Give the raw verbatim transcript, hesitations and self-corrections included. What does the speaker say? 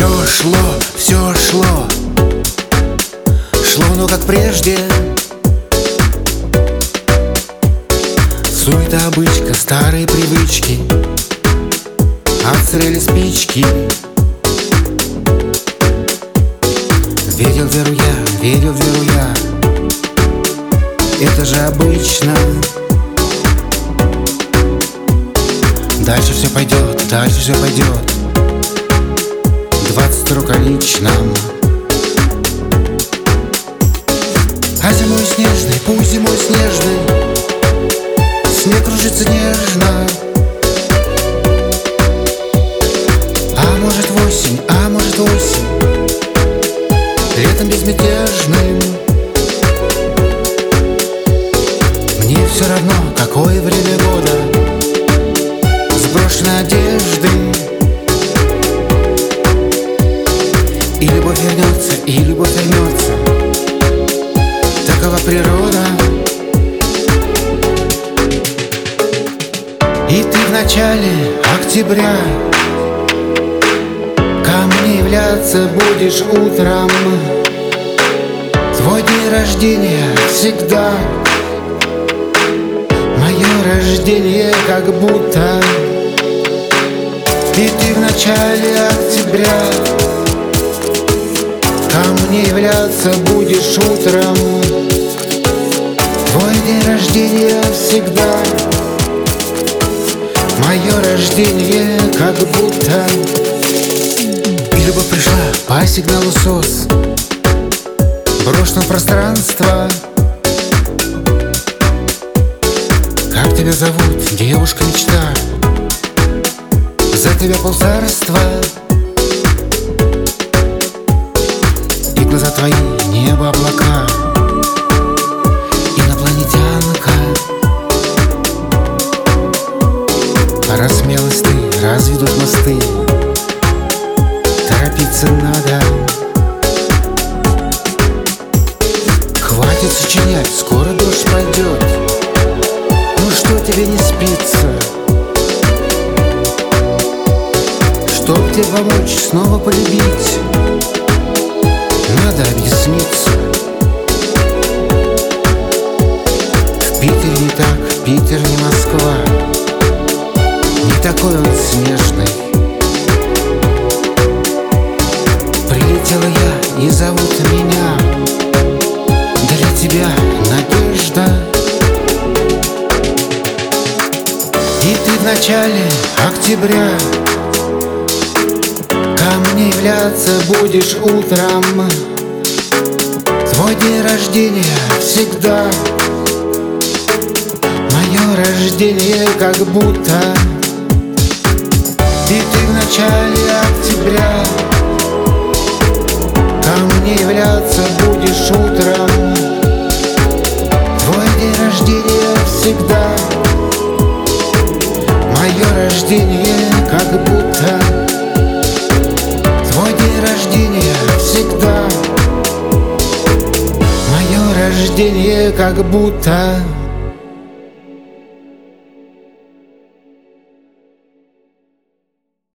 Все шло, все шло, шло, но как прежде. Суета, обычка, старые привычки, отстрели спички. Верил, веру я, верил, веру я, это же обычно. Дальше все пойдет, дальше все пойдет. Двадцать руколичном. А зимой снежный, пусть зимой снежный, снег кружится нежно. А может в осень, а может в осень, летом безмятежным. Мне все равно, какое время года, сброшены одежды. И любовь вернется, и любовь вернется. Такова природа. И ты в начале октября ко мне являться будешь утром. Твой день рождения всегда мое рождение, как будто. И ты в начале октября ко мне являться будешь утром. Твой день рождения всегда мое рождение, как будто. И любовь пришла по сигналу СОС, брошено пространство. Как тебя зовут, девушка мечта? За тебя полцарства. И глаза твои, небо, облака, инопланетянка. Рассмелась ты, разведут мосты, торопиться надо. Хватит сочинять, скоро дождь пойдет. Ну что тебе не спится? Чтоб тебе помочь снова полюбить, надо объясниться. В Питере не так, Питер не Москва, не такой он снежный. Прилетела я и зовут меня, для тебя надежда. И ты в начале октября ко мне являться будешь утром. Твой день рождения всегда мое рождение, как будто. И ты в начале октября ко мне являться будешь утром. Твой день рождения всегда мое рождение, как будто. Твой день рождения всегда мое рождение, как будто.